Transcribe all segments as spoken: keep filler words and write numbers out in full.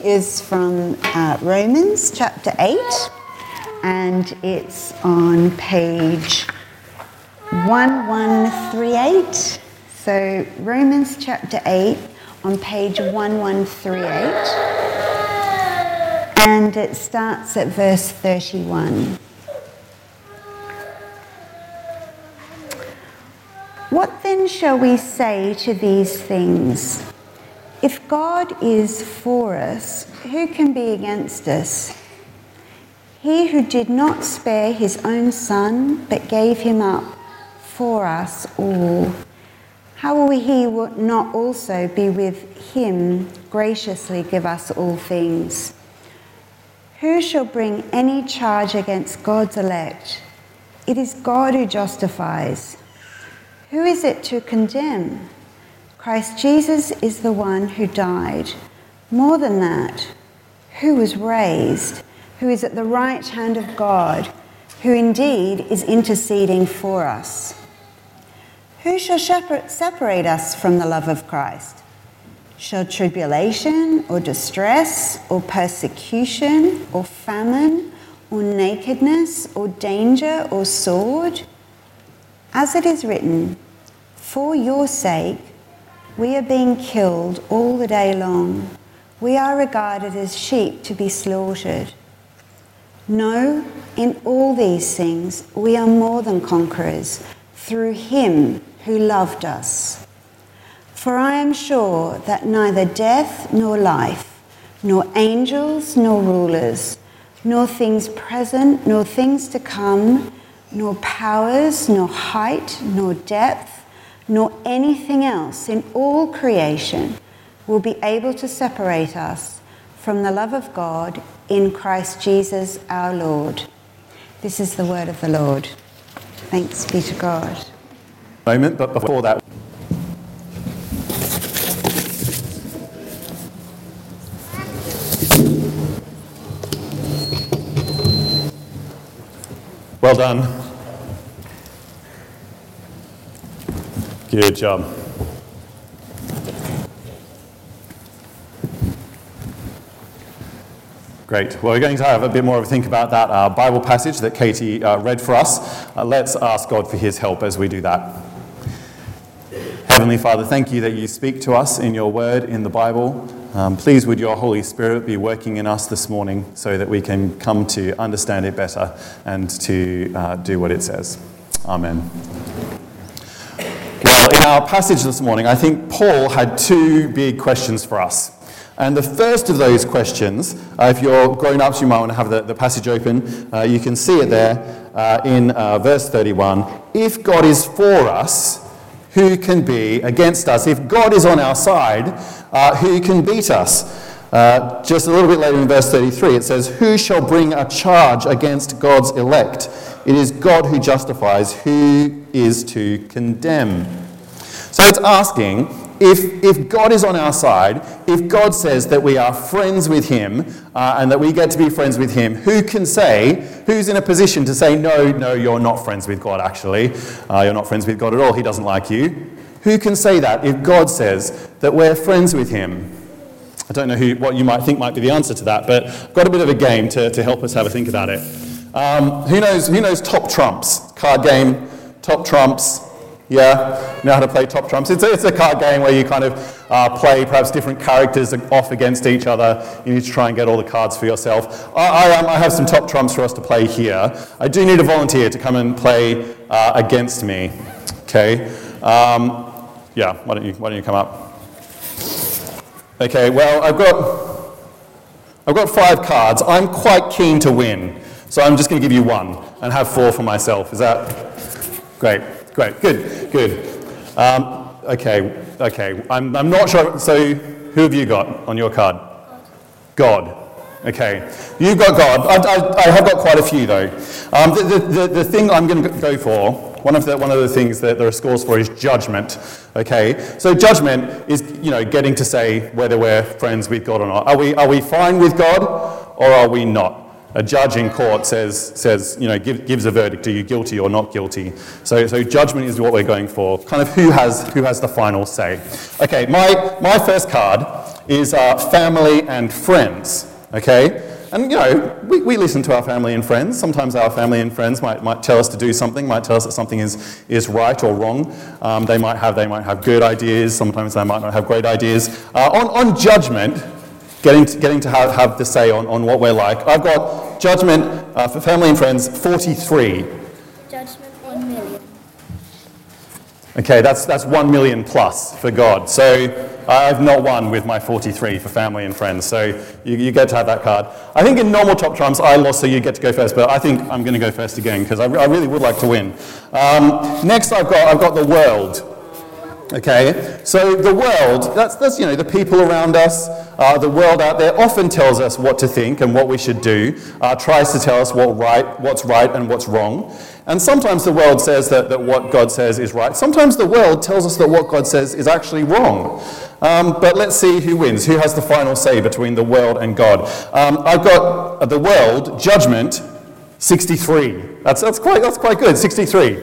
is from uh, Romans chapter eight, and it's on page eleven thirty-eight. So Romans chapter eight on page eleven thirty-eight, and it starts at verse thirty-one. What then shall we say to these things? If God is for us, who can be against us? He who did not spare his own son, but gave him up for us all, how will he not also be with him graciously give us all things? Who shall bring any charge against God's elect? It is God who justifies. Who is it to condemn? Christ Jesus is the one who died. More than that, who was raised, who is at the right hand of God, who indeed is interceding for us. Who shall separate us from the love of Christ? Shall tribulation or distress or persecution or famine or nakedness or danger or sword? As it is written, for your sake we are being killed all the day long. We are regarded as sheep to be slaughtered. No, in all these things we are more than conquerors through him who loved us. For I am sure that neither death nor life, nor angels nor rulers, nor things present nor things to come, nor powers, nor height, nor depth, nor anything else in all creation will be able to separate us from the love of God in Christ Jesus our Lord. This is the word of the Lord. Thanks be to God. Moment, but before that, well done. Good job. Great. Well, we're going to have a bit more of a think about that uh, Bible passage that Katie uh, read for us. Uh, let's ask God for his help as we do that. Heavenly Father, thank you that you speak to us in your word in the Bible. Um, please would your Holy Spirit be working in us this morning so that we can come to understand it better and to uh, do what it says. Amen. Well, in our passage this morning, I think Paul had two big questions for us. And the first of those questions, uh, if you're grown-ups, you might want to have the, the passage open. Uh, you can see it there uh, in uh, verse thirty-one. If God is for us, who can be against us? If God is on our side, uh, who can beat us? Uh, just a little bit later in verse thirty-three, it says, who shall bring a charge against God's elect? It is God who justifies. Who is to condemn? So it's asking, if, if God is on our side, if God says that we are friends with him uh, and that we get to be friends with him, who can say, who's in a position to say, no, no, you're not friends with God actually. Uh, you're not friends with God at all. He doesn't like you. Who can say that if God says that we're friends with him? I don't know who, what you might think might be the answer to that, but I've got a bit of a game to, to help us have a think about it. Um, who knows, who knows Top Trumps? Card game, Top Trumps. Yeah, know how to play Top Trumps. It's a, it's a card game where you kind of uh, play perhaps different characters off against each other. You need to try and get all the cards for yourself. I, I, um, I have some Top Trumps for us to play here. I do need a volunteer to come and play uh, against me. Okay. Um, yeah. Why don't you Why don't you come up? Okay. Well, I've got I've got five cards. I'm quite keen to win, so I'm just going to give you one and have four for myself. Is that great? Great, good, good. Um, okay, okay. I'm, I'm not sure. So, who have you got on your card? God. Okay, you've got God. I, I, I have got quite a few though. Um, the, the, the, the thing I'm going to go for, one of the one of the things that there are scores for is judgment. Okay, so judgment is you know getting to say whether we're friends with God or not. Are we are we fine with God or are we not? a judge in court says, says you know, give, gives a verdict, are you guilty or not guilty? So, so judgment is what we're going for, kind of who has, who has the final say. Okay, my, my first card is uh, family and friends, okay? And, you know, we, we listen to our family and friends. Sometimes our family and friends might, might tell us to do something, might tell us that something is, is right or wrong. Um, they might have they might have good ideas. Sometimes they might not have great ideas. Uh, on, on judgment, getting to, getting to have, have the say on, on what we're like, I've got judgment uh, for family and friends, forty-three. Judgment, one million. Okay, that's, that's one million plus for God. So I've not won with my forty-three for family and friends, so you, you get to have that card. I think in normal top trumps, I lost, so you get to go first, but I think I'm going to go first again, because I, I really would like to win. Um, next I've got, I've got the world. Okay, so the world, that's, that's you know, the people around us, uh, the world out there often tells us what to think and what we should do, uh, tries to tell us what right, what's right and what's wrong. And sometimes the world says that, that what God says is right. Sometimes the world tells us that what God says is actually wrong. Um, but let's see who wins, who has the final say between the world and God. Um, I've got uh, the world, judgment, sixty-three. That's, that's, quite, that's quite good, sixty-three.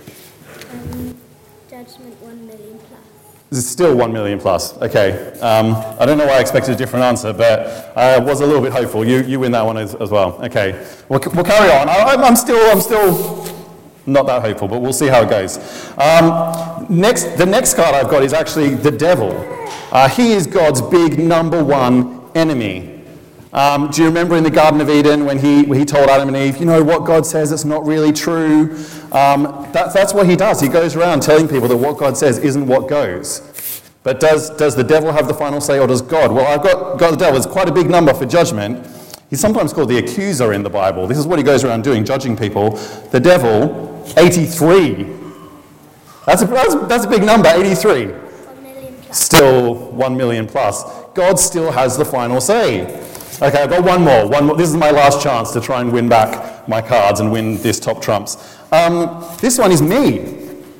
Um, judgment, one million plus. This is still one million plus. Okay. Um, I don't know why I expected a different answer, but I was a little bit hopeful. You you win that one as, as well. Okay. We'll, we'll carry on. I, I'm still I'm still not that hopeful, but we'll see how it goes. Um, next, the next card I've got is actually the devil. Uh, he is God's big number one enemy. Um, do you remember in the Garden of Eden when he, when he told Adam and Eve, you know, what God says is not really true? Um, that, that's what he does. He goes around telling people that what God says isn't what goes. But does, does the devil have the final say, or does God? Well, I've got, got the devil. It's quite a big number for judgment. He's sometimes called the accuser in the Bible. This is what he goes around doing, judging people. The devil, eighty-three. That's a, that's, that's a big number, eighty-three. One million plus. Still one million plus. God still has the final say. Okay, I've got one more. One more. This is my last chance to try and win back my cards and win this top trumps. Um, this one is me.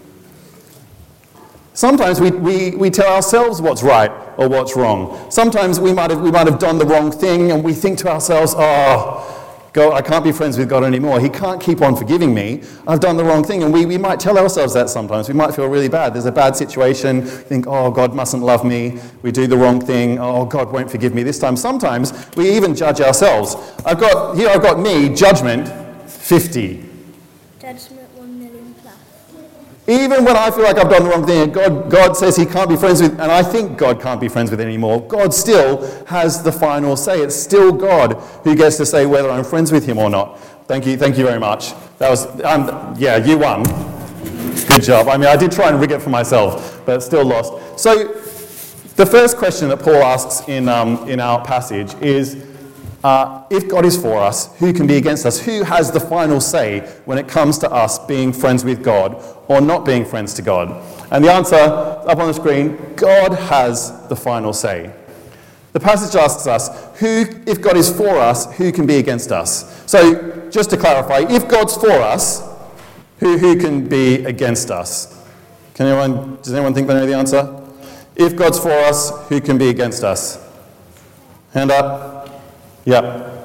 Sometimes we, we, we tell ourselves what's right or what's wrong. Sometimes we might have we might have done the wrong thing and we think to ourselves, oh, God, I can't be friends with God anymore. He can't keep on forgiving me. I've done the wrong thing. And we, we might tell ourselves that sometimes. We might feel really bad. There's a bad situation. Think, oh, God mustn't love me. We do the wrong thing. Oh, God won't forgive me this time. Sometimes we even judge ourselves. I've got, here I've got me, judgment, fifty. Judgment, one million plus. Even when I feel like I've done the wrong thing and God, God says he can't be friends with, and I think God can't be friends with anymore, God still has the final say. It's still God who gets to say whether I'm friends with him or not. Thank you, thank you very much. That was, um, yeah, you won. Good job. I mean, I did try and rig it for myself, but still lost. So, the first question that Paul asks in, um, in our passage is, Uh, if God is for us, who can be against us? Who has the final say when it comes to us being friends with God or not being friends to God? And the answer, up on the screen, God has the final say. The passage asks us, who, if God is for us, who can be against us? So, just to clarify, if God's for us, who, who can be against us? Can anyone, does anyone think they know the answer? If God's for us, who can be against us? Hand up. Yeah.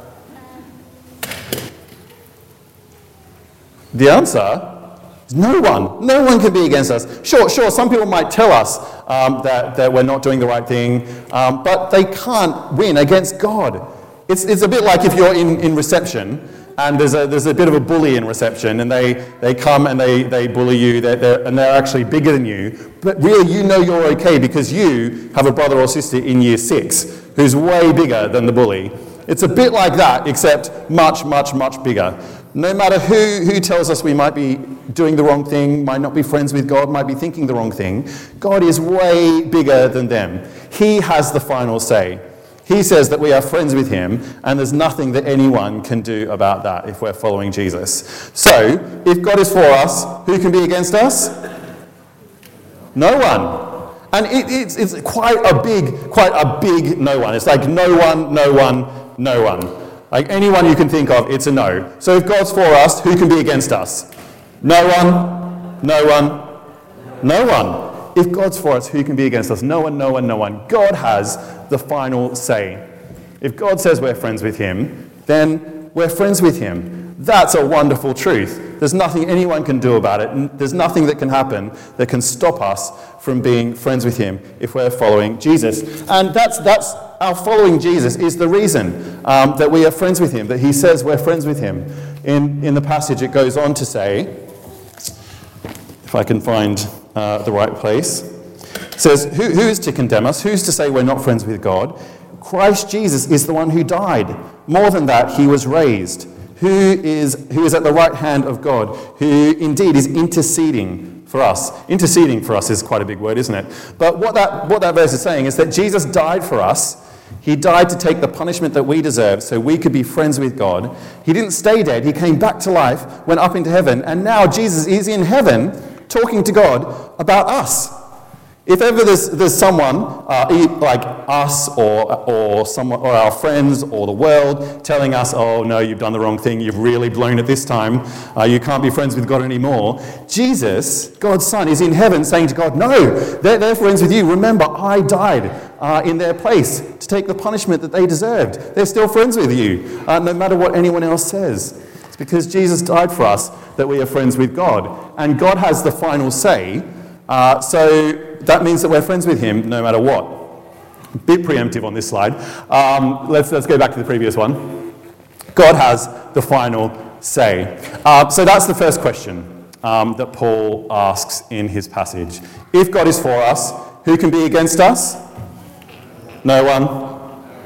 The answer is no one. No one can be against us. Sure, sure, some people might tell us um, that, that we're not doing the right thing, um, but they can't win against God. It's, it's a bit like if you're in, in reception and there's a, there's a bit of a bully in reception and they, they come and they, they bully you they're, they're, and they're actually bigger than you, but really you know you're okay because you have a brother or sister in year six who's way bigger than the bully. It's a bit like that, except much, much, much bigger. No matter who, who tells us we might be doing the wrong thing, might not be friends with God, might be thinking the wrong thing, God is way bigger than them. He has the final say. He says that we are friends with him, and there's nothing that anyone can do about that if we're following Jesus. So, if God is for us, who can be against us? No one. And it, it's, it's quite a big, quite a big no one. It's like no one, no one, no one. Like anyone you can think of, it's a no. So if God's for us, who can be against us? No one, no one, no one. If God's for us, who can be against us? No one, no one, no one. God has the final say. If God says we're friends with him, then we're friends with him. That's a wonderful truth. There's nothing anyone can do about it. There's nothing that can happen that can stop us from being friends with him if we're following Jesus. And that's that's our following Jesus is the reason um, that we are friends with him, that he says we're friends with him. In, in the passage it goes on to say, if I can find uh, the right place, it says, who, who is to condemn us? Who's to say we're not friends with God? Christ Jesus is the one who died. More than that, he was raised. Who is, who is at the right hand of God, who indeed is interceding for us. Interceding for us is quite a big word, isn't it? But what that, what that verse is saying is that Jesus died for us. He died to take the punishment that we deserve so we could be friends with God. He didn't stay dead. He came back to life, went up into heaven, and now Jesus is in heaven talking to God about us. If ever there's, there's someone uh, like us or or someone or our friends or the world telling us, oh no, you've done the wrong thing, you've really blown it this time, uh, you can't be friends with God anymore, Jesus, God's Son, is in heaven saying to God, no, they're, they're friends with you. Remember, I died uh, in their place to take the punishment that they deserved. They're still friends with you, uh, no matter what anyone else says. It's because Jesus died for us that we are friends with God. And God has the final say, uh, so that means that we're friends with him no matter what. A bit preemptive on this slide. Um, let's, let's go back to the previous one. God has the final say. Uh, so that's the first question um, that Paul asks in his passage. If God is for us, who can be against us? No one.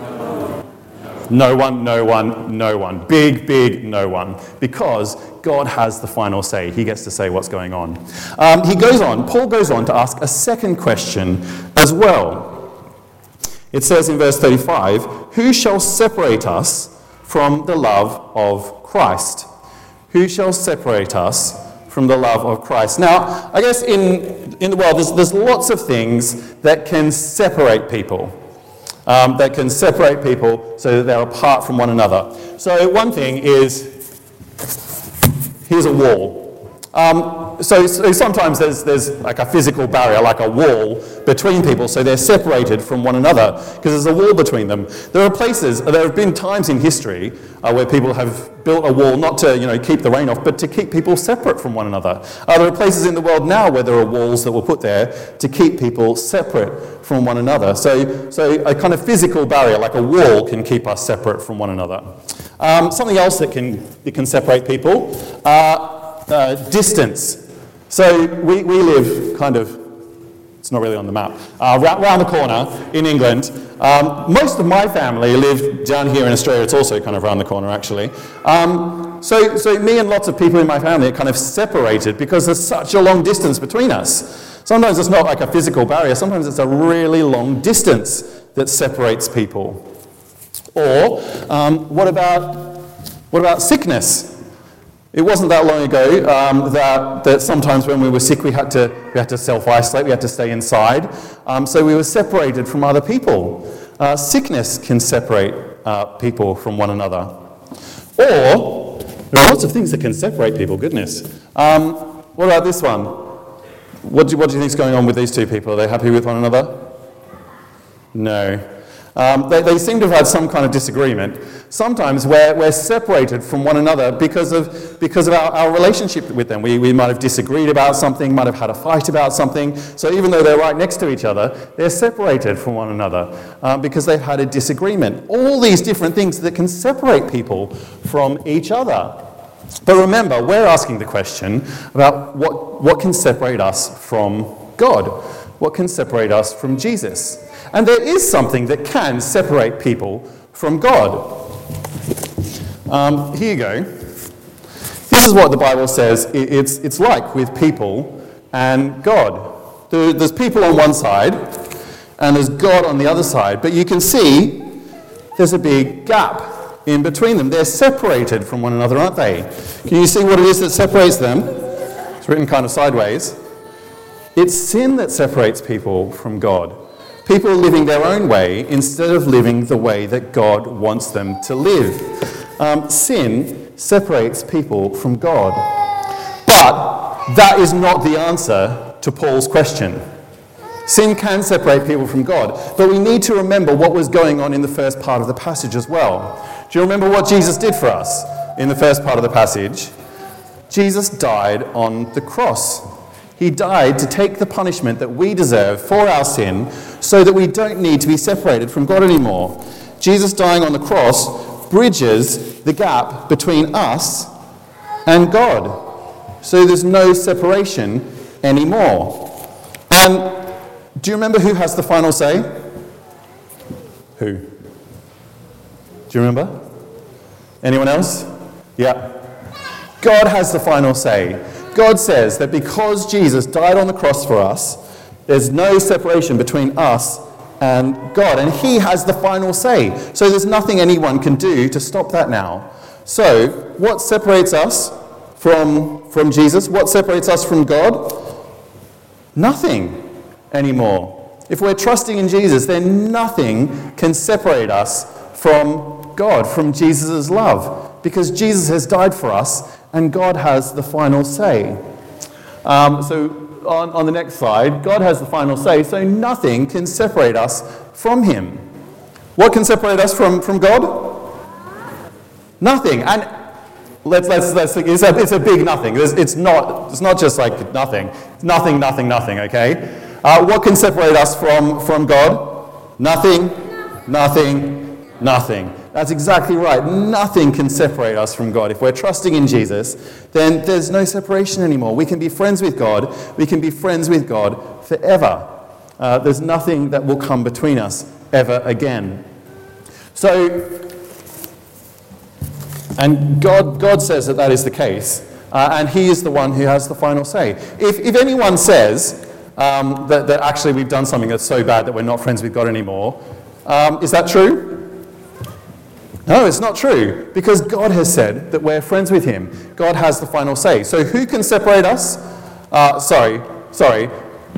No one, no one, no one. Big, big no one. Because God has the final say. He gets to say what's going on. Um, he goes on, Paul goes on to ask a second question as well. It says in verse thirty-five, who shall separate us from the love of Christ? Who shall separate us from the love of Christ? Now, I guess in, in the world, there's, there's lots of things that can separate people. Um, that can separate people so that they're apart from one another. So one thing is, here's a wall. Um, so, so sometimes there's, there's like a physical barrier, like a wall between people, so they're separated from one another because there's a wall between them. There are places, there have been times in history uh, where people have built a wall not to, you know, keep the rain off, but to keep people separate from one another. Uh, there are places in the world now where there are walls that were put there to keep people separate from one another. So, so a kind of physical barrier, like a wall, can keep us separate from one another. Um, something else that can, that can separate people, uh, uh, distance. So we, we live kind of, it's not really on the map, uh, round, round the corner in England. Um, most of my family live down here in Australia. It's also kind of around the corner, actually. Um, so, so me and lots of people in my family are kind of separated because there's such a long distance between us. Sometimes it's not like a physical barrier. Sometimes it's a really long distance that separates people. Or um, what about what about sickness? It wasn't that long ago um, that, that sometimes when we were sick we had to we had to self-isolate, we had to stay inside. Um, so we were separated from other people. Uh, sickness can separate uh, people from one another. Or there are lots of things that can separate people. Goodness. Um, what about this one? What do, what do you think is going on with these two people? Are they happy with one another? No. Um, they, they seem to have had some kind of disagreement. Sometimes we're, we're separated from one another because of, because of our, our relationship with them. We, we might have disagreed about something, might have had a fight about something. So even though they're right next to each other, they're separated from one another um, because they've had a disagreement. All these different things that can separate people from each other. But remember, we're asking the question about what, what can separate us from God? What can separate us from Jesus? And there is something that can separate people from God. Um, here you go. This is what the Bible says it's, it's like with people and God. There, there's people on one side, and there's God on the other side. But you can see there's a big gap in between them. They're separated from one another, aren't they? Can you see what it is that separates them? It's written kind of sideways. It's sin that separates people from God. People living their own way instead of living the way that God wants them to live. Um, sin separates people from God. But that is not the answer to Paul's question. Sin can separate people from God, but we need to remember what was going on in the first part of the passage as well. Do you remember what Jesus did for us in the first part of the passage? Jesus died on the cross. He died to take the punishment that we deserve for our sin so that we don't need to be separated from God anymore. Jesus dying on the cross bridges the gap between us and God. So there's no separation anymore. And do you remember who has the final say? Who? Do you remember? Anyone else? Yeah. God has the final say. God says that because Jesus died on the cross for us, there's no separation between us and God. And he has the final say. So there's nothing anyone can do to stop that now. So what separates us from, from Jesus? What separates us from God? Nothing anymore. If we're trusting in Jesus, then nothing can separate us from God, from Jesus' love, because Jesus has died for us and God has the final say. Um, so on, on the next slide, God has the final say, so nothing can separate us from him. What can separate us from, from God? Nothing. And let's let's let's think, it's a it's a big nothing. It's, it's not it's not just like nothing. It's nothing, nothing, nothing. Okay. Uh, what can separate us from, from God? Nothing, nothing, nothing. That's exactly right. Nothing can separate us from God. If we're trusting in Jesus, then there's no separation anymore. We can be friends with God. We can be friends with God forever. Uh, there's nothing that will come between us ever again. So, and God, God says that that is the case. Uh, and he is the one who has the final say. If, if anyone says um, that, that actually we've done something that's so bad that we're not friends with God anymore, um, is that true? No, it's not true, because God has said that we're friends with him. God has the final say. So who can separate us? Uh, sorry, sorry.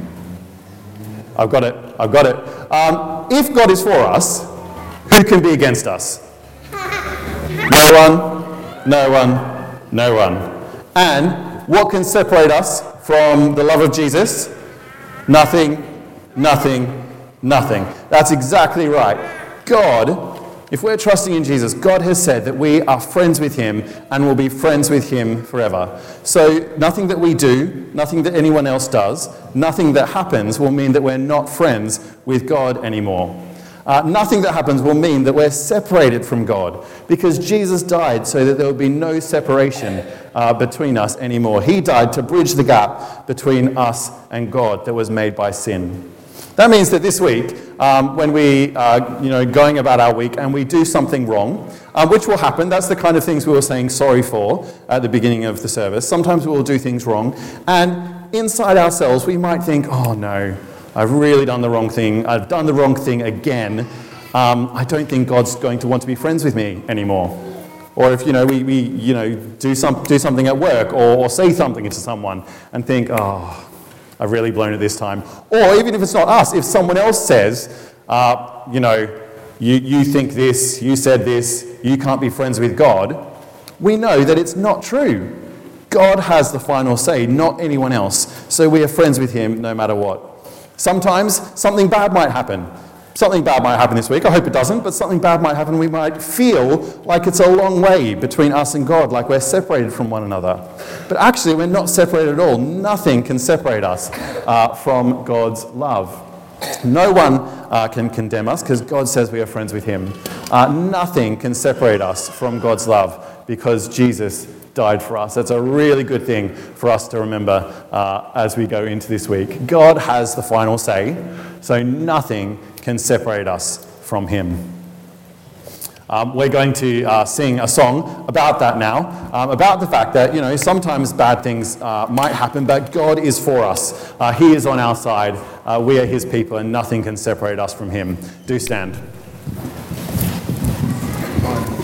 I've got it, I've got it. Um, if God is for us, who can be against us? No one, no one, no one. And what can separate us from the love of Jesus? Nothing, nothing, nothing. That's exactly right. God, if we're trusting in Jesus, God has said that we are friends with him and will be friends with him forever. So nothing that we do, nothing that anyone else does, nothing that happens will mean that we're not friends with God anymore. Uh, nothing that happens will mean that we're separated from God, because Jesus died so that there would be no separation uh, between us anymore. He died to bridge the gap between us and God that was made by sin. That means that this week, um, when we are you know, going about our week and we do something wrong, uh, which will happen, that's the kind of things we were saying sorry for at the beginning of the service. Sometimes we will do things wrong, and inside ourselves we might think, oh no, I've really done the wrong thing. I've done the wrong thing again. Um, I don't think God's going to want to be friends with me anymore. Or if you know we, we you know do some do something at work or, or say something to someone and think, oh, I've really blown it this time. Or even if it's not us, if someone else says, uh, you know, you you think this, you said this, you can't be friends with God, we know that it's not true. God has the final say, not anyone else. So we are friends with him no matter what. Sometimes something bad might happen. Something bad might happen this week. I hope it doesn't, but something bad might happen. We might feel like it's a long way between us and God, like we're separated from one another. But actually, we're not separated at all. Nothing can separate us uh, from God's love. No one uh, can condemn us because God says we are friends with him. Uh, nothing can separate us from God's love because Jesus died for us. That's a really good thing for us to remember uh, as we go into this week. God has the final say, so nothing can separate us from him. Um, we're going to uh, sing a song about that now, um, about the fact that, you know, sometimes bad things uh, might happen, but God is for us. Uh, he is on our side. Uh, we are his people, and nothing can separate us from him. Do stand.